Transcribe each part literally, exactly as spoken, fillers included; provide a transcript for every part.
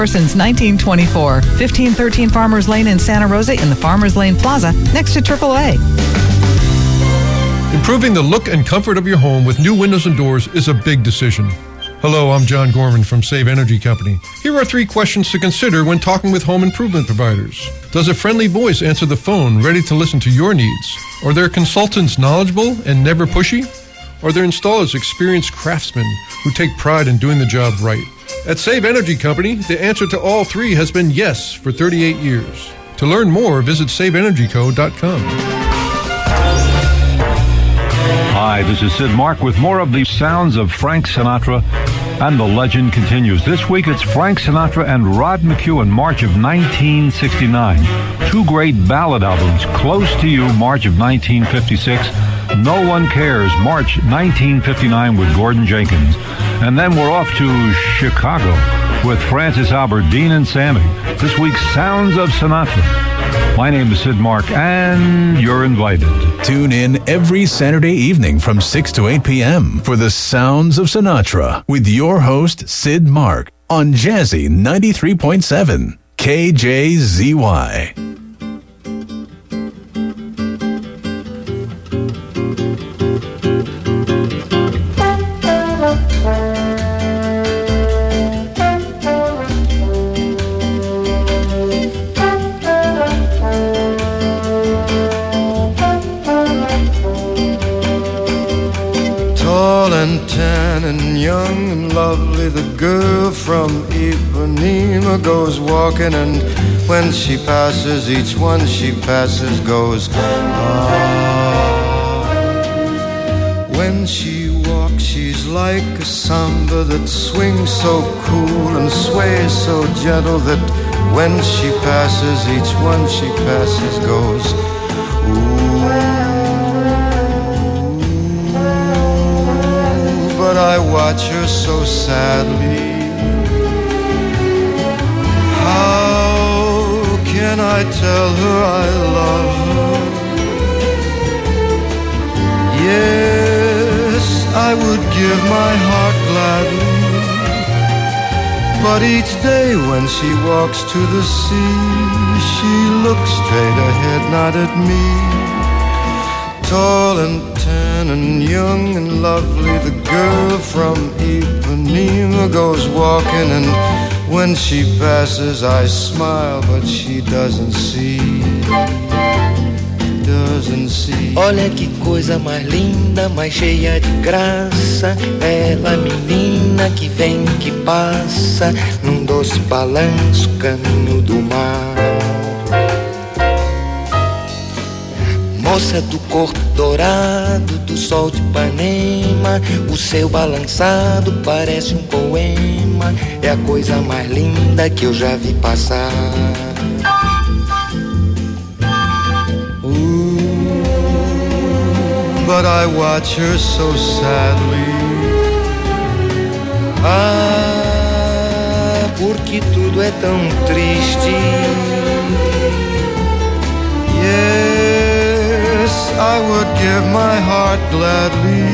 Since nineteen twenty-four. fifteen thirteen Farmers Lane in Santa Rosa in the Farmers Lane Plaza next to triple A. Improving the look and comfort of your home with new windows and doors is a big decision. Hello, I'm John Gorman from Save Energy Company. Here are three questions to consider when talking with home improvement providers. Does a friendly voice answer the phone ready to listen to your needs? Are their consultants knowledgeable and never pushy? Are their installers experienced craftsmen who take pride in doing the job right? At Save Energy Company, the answer to all three has been yes for thirty-eight years. To learn more, visit save energy co dot com. Hi, this is Sid Mark with more of the sounds of Frank Sinatra, and the legend continues. This week it's Frank Sinatra and Rod McEwen, March of nineteen sixty-nine. Two great ballad albums, Close to You, March of nineteen fifty-six, No One Cares, March nineteen fifty-nine with Gordon Jenkins. And then we're off to Chicago with Francis Albertine and Sammy. This week's Sounds of Sinatra. My name is Sid Mark, and you're invited. Tune in every Saturday evening from six to eight p.m. for the Sounds of Sinatra with your host, Sid Mark, on Jazzy ninety-three point seven, K J Z Y. Young and lovely, the girl from Ipanema goes walking, and when she passes, each one she passes goes, ah. When she walks, she's like a samba that swings so cool and sways so gentle that when she passes, each one she passes goes, ooh. But I watch her so sadly. How can I tell her I love her? Yes, I would give my heart gladly, but each day when she walks to the sea, she looks straight ahead, not at me. Tall and tan and young and lovely, the girl from Ipanema goes walking, and when she passes I smile, but she doesn't see, doesn't see. Olha que coisa mais linda, mais cheia de graça, bela menina que vem, que passa, num doce balanço, caminho do mar. Moça do corpo dourado, do sol de Ipanema, o seu balançado parece um poema, é a coisa mais linda que eu já vi passar. Ooh, but I watch her so sadly. Ah, porque tudo é tão triste. Yes, I would give my heart gladly,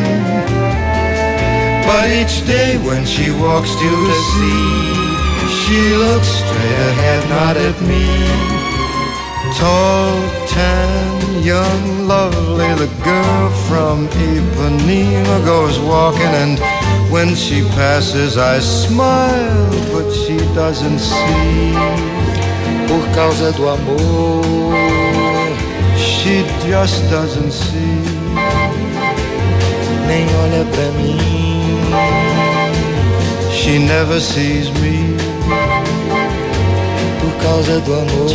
but each day when she walks to the sea, she looks straight ahead, not at me. Tall, tan, young, lovely, the girl from Ipanema goes walking, and when she passes I smile, but she doesn't see. Por causa do amor, she just doesn't see. Nem olha pra mim, she never sees me. Por causa do amor.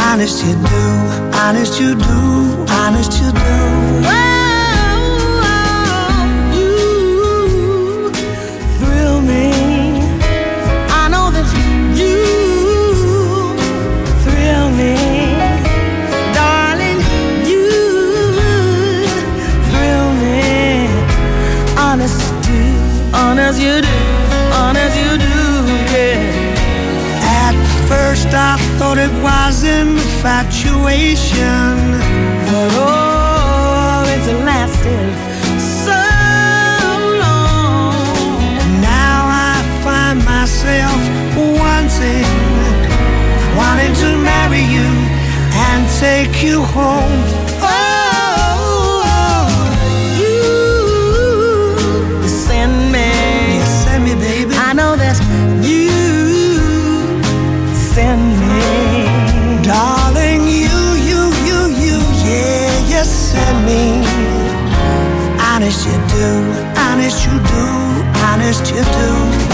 Honest you do, honest you do, honest you do. Oh, you thrill me. I know that you thrill me. Darling, you thrill me. Honest you do, honest you do, honest you do, yeah. At first I thought it was infatuation, but oh, it's lasted so long. Now I find myself wanting, wanting to marry you and take you home. Oh, you send me, you send me, baby. I know that you send me, darling, you, you, you, you, yeah, you send me. Honest you do, honest you do, honest you do.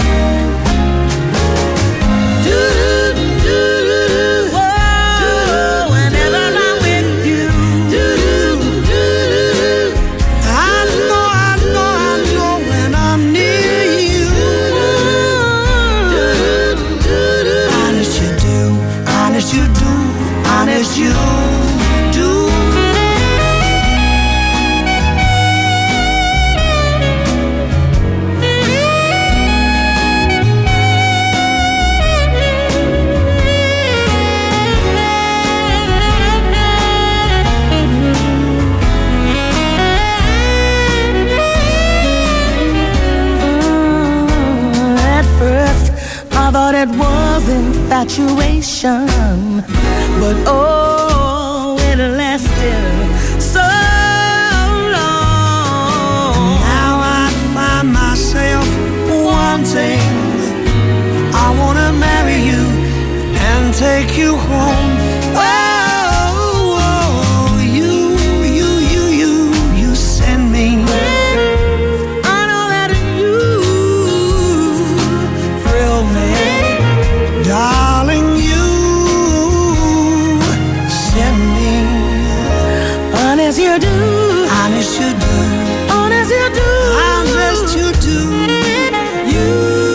Do, do, do, do, whoa, whenever I'm with you. Do, do, do, do. I know, I know, I know when I'm near you. Do, do, do, honest you do, honest you do, honest you do. At first I thought it was infatuation, but oh, it lasted so long. Now I find myself wanting, I wanna marry you and take you home. Oh, oh, you, you, you, you, you send me. I know that you thrill me, darling, you send me. Honest you do, honest you do, honest you do, honest you do. You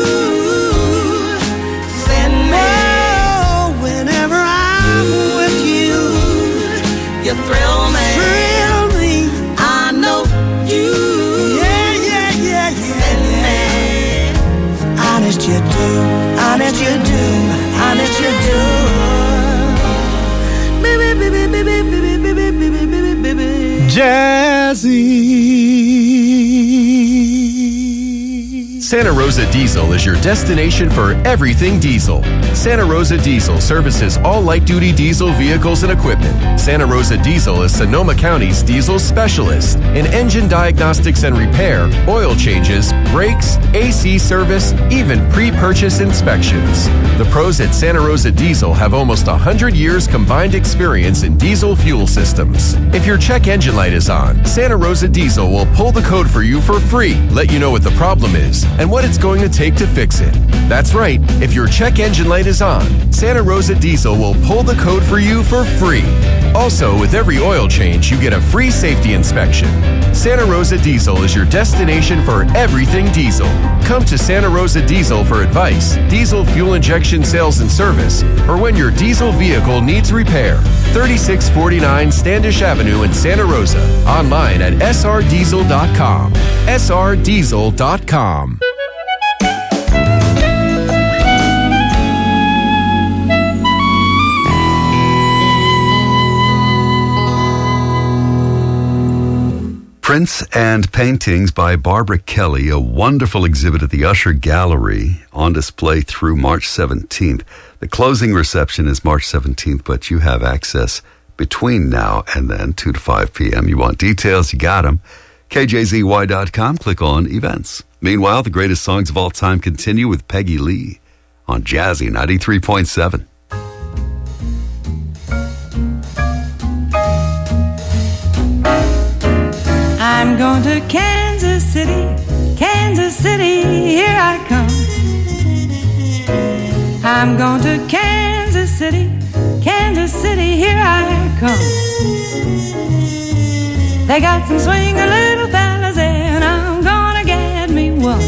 send me. Oh, whenever I'm with you, you thrill me, thrill me. I know you, yeah, yeah, yeah, yeah. Send me. Honest you do, honest you do, honest you do. Baby, baby, baby, baby, baby, baby, baby, baby. Jazzy. Santa Rosa Diesel is your destination for everything diesel. Santa Rosa Diesel services all light-duty diesel vehicles and equipment. Santa Rosa Diesel is Sonoma County's diesel specialist in engine diagnostics and repair, oil changes, brakes, A C service, even pre-purchase inspections. The pros at Santa Rosa Diesel have almost one hundred years combined experience in diesel fuel systems. If your check engine light is on, Santa Rosa Diesel will pull the code for you for free, let you know what the problem is, and what it's going to take to fix it. That's right, if your check engine light is on, Santa Rosa Diesel will pull the code for you for free. Also, with every oil change, you get a free safety inspection. Santa Rosa Diesel is your destination for everything diesel. Come to Santa Rosa Diesel for advice, diesel fuel injection sales and service, or when your diesel vehicle needs repair. thirty-six forty-nine Standish Avenue in Santa Rosa. Online at s r diesel dot com. s r diesel dot com. Prints and Paintings by Barbara Kelly, a wonderful exhibit at the Usher Gallery, on display through March seventeenth. The closing reception is March seventeenth, but you have access between now and then, two to five p.m. You want details, you got them. K J Z Y dot com, click on events. Meanwhile, the greatest songs of all time continue with Peggy Lee on Jazzy ninety-three point seven. I'm going to Kansas City, Kansas City, here I come. I'm going to Kansas City, Kansas Kansas City, here I come. They got some swinger little fellas and I'm gonna get me one.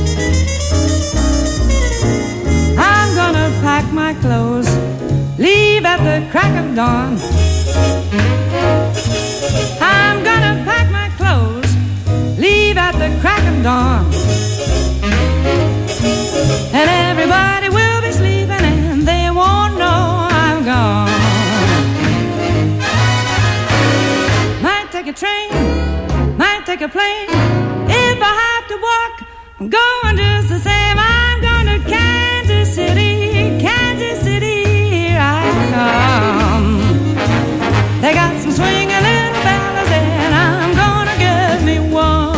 I'm gonna pack my clothes, leave at the crack of dawn. I'm gonna pack my clothes, leave at the crack of dawn. And everybody will be sleeping and they won't know I'm gone. Might take a train, might take a plane. If I have to walk, I'm going just the same. I'm going to Kansas City, Kansas City, here I come. They got some swinging little fellas and I'm gonna get me one.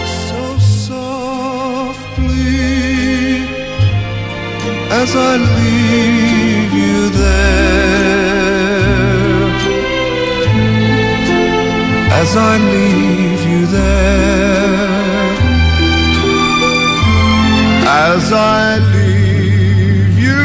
As I leave as I leave you there, as I leave you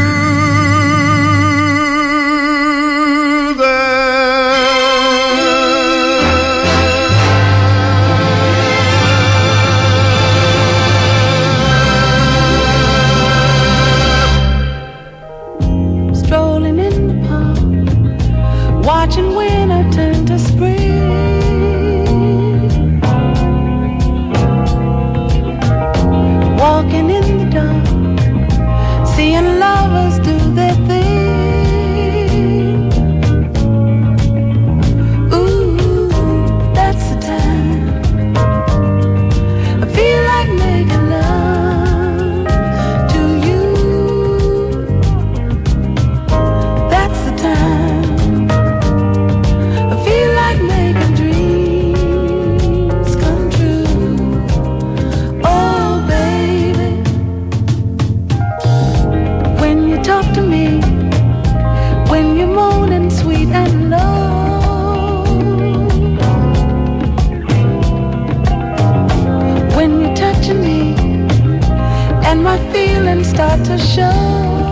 there. Strolling in the park, watching winter turn to spring. Walking in the dark, seeing lovers do their thing. Ooh, that's the time I feel like making love to you. That's the time I feel like making dreams come true. Oh, baby, when you talk to me, when you're moaning sweet and low, when you're touching me and my feelings start to show.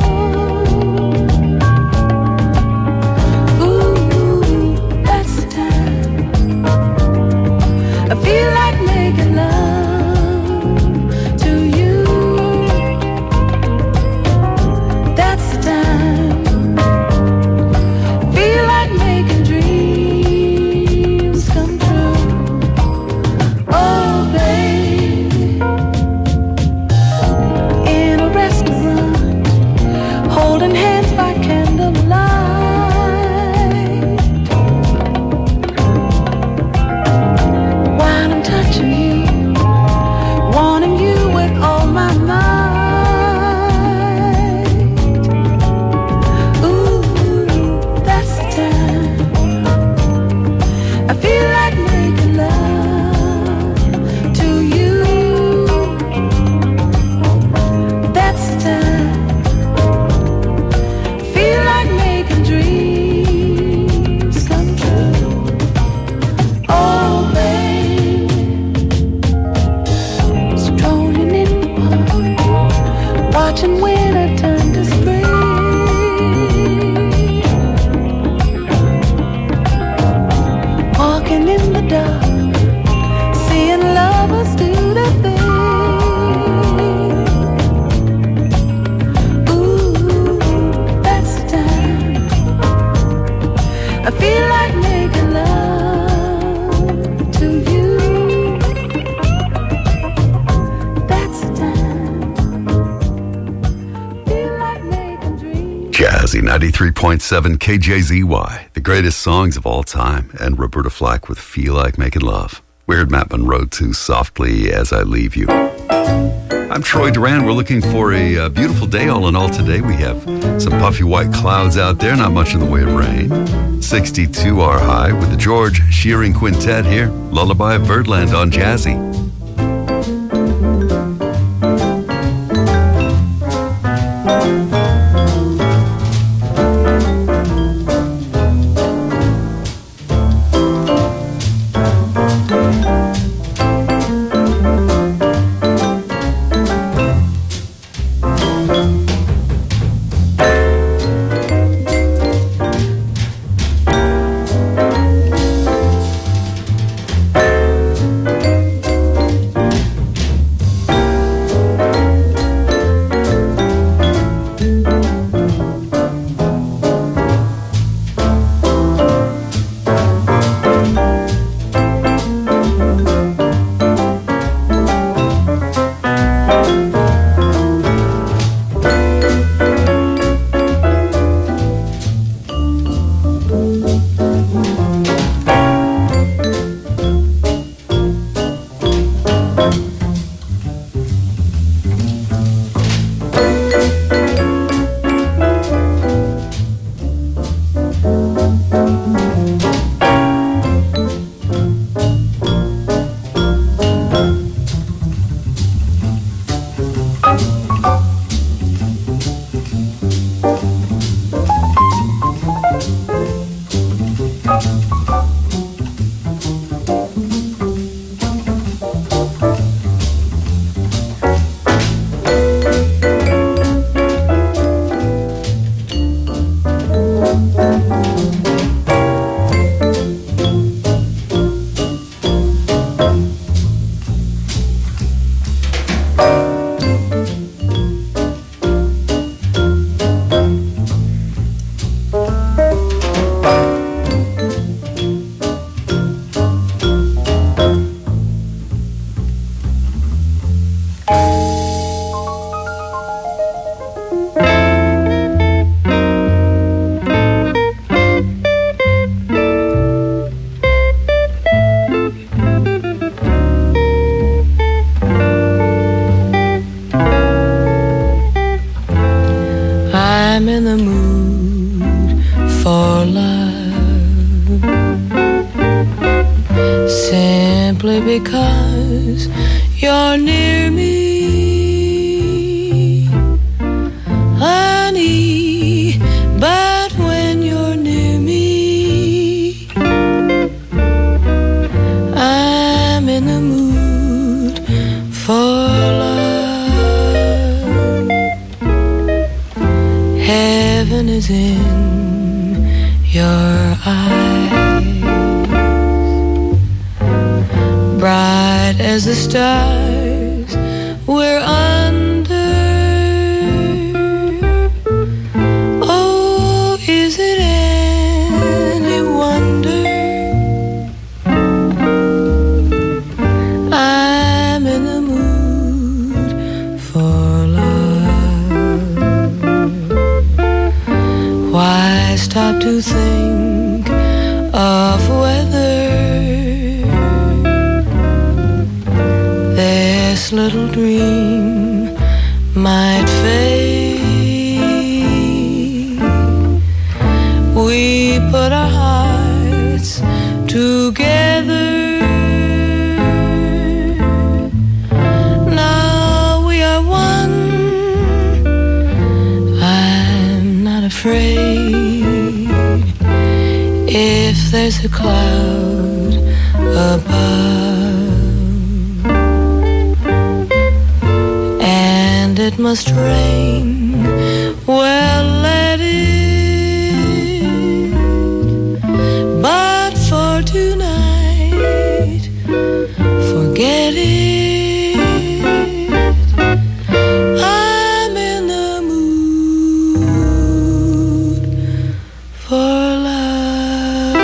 Ooh, that's the time I feel like making love to you. That's the time feel like making dreams come true. Oh, baby, in a restaurant, holding hands by candlelight, while I'm touching you, wanting you with all my might. Ooh, that's the time I feel like making love to you. That's the time I feel like making dreams come true. Oh, baby, strolling in the park, watching winter turn to spring. Walking in the dark, seeing lovers do their thing. Ooh, that's the time I feel like making love to you. That's the time feel like making dreams. Jazzy ninety-three point seven K J Z Y, the greatest songs of all time, and Roberta Flack with Feel Like Making Love. We heard Matt Monroe too, Softly As I Leave You. I'm Troy Duran. We're looking for a uh, beautiful day all in all today. We have some puffy white clouds out there, not much in the way of rain. sixty-two our high with the George Shearing Quintet here. Lullaby of Birdland on Jazzy. mood for love, simply because you're near me, honey. But when you're near me, I'm in the mood for love. Heaven is in your eyes, bright as the stars we're under. Oh, is it any wonder I'm in the mood for love? Why stop to think of whether this little dream might fade? We put our hearts together. Now we are one. I'm not afraid if there's a cloud above, and it must rain. Well, let it. But for tonight, forget it. I'm in the mood for love.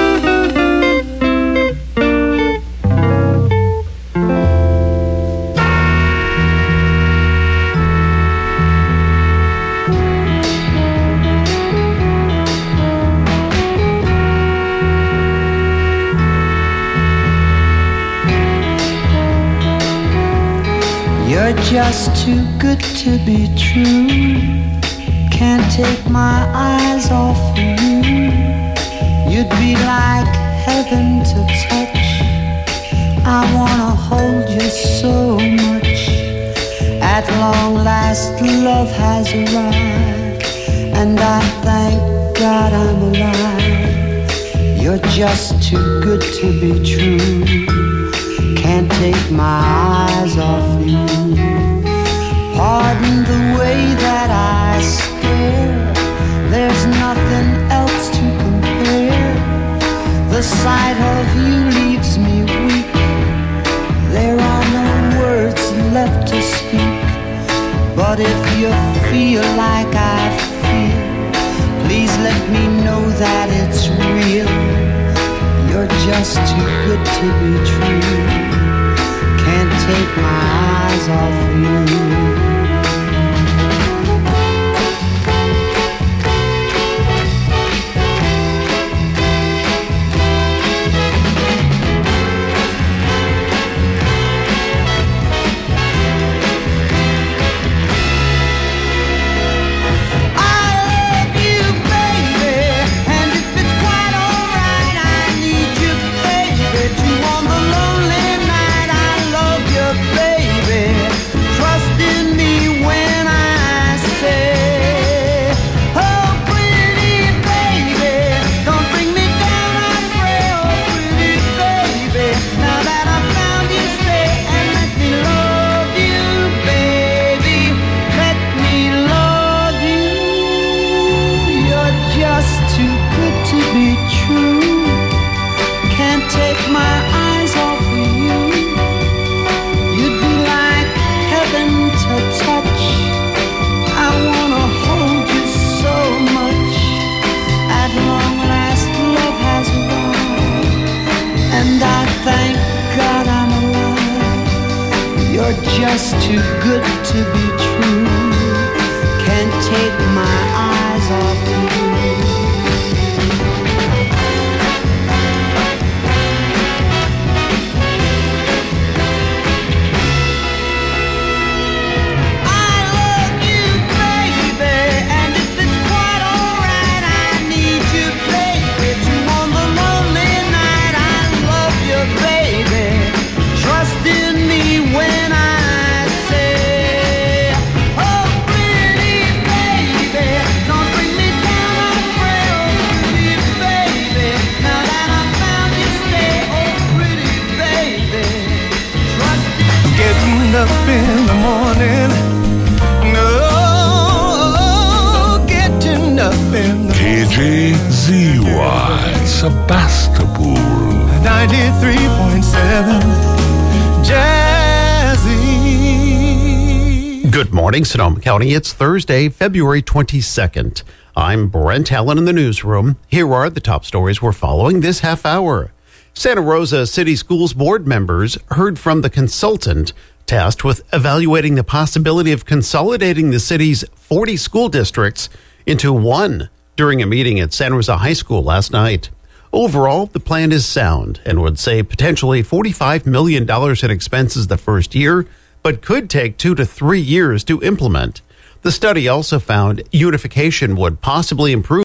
You're just too good to be true. Can't take my eyes off of you. You'd be like heaven to touch. I wanna hold you so much. At long last, love has arrived, and I thank God I'm alive. You're just too good to be true. Can't take my eyes off you. Pardon the way that I stare. There's nothing else to compare. The sight of you leaves me weak. There are no words left to speak. But if you feel like I feel, please let me know that it's real. You're just too good to be true. Can't take my eyes off you. On the lonely night, I love you, baby. Trust in me. in the morning. No, getting up in the K J Z Y Sebastopol ninety-three point seven Jazzy. Good morning, Sonoma County. It's Thursday, February twenty-second. I'm Brent Allen in the newsroom. Here are the top stories we're following this half hour. Santa Rosa City Schools board members heard from the consultant tasked with evaluating the possibility of consolidating the city's forty school districts into one during a meeting at Santa Rosa High School last night. Overall, the plan is sound and would save potentially forty-five million dollars in expenses the first year, but could take two to three years to implement. The study also found unification would possibly improve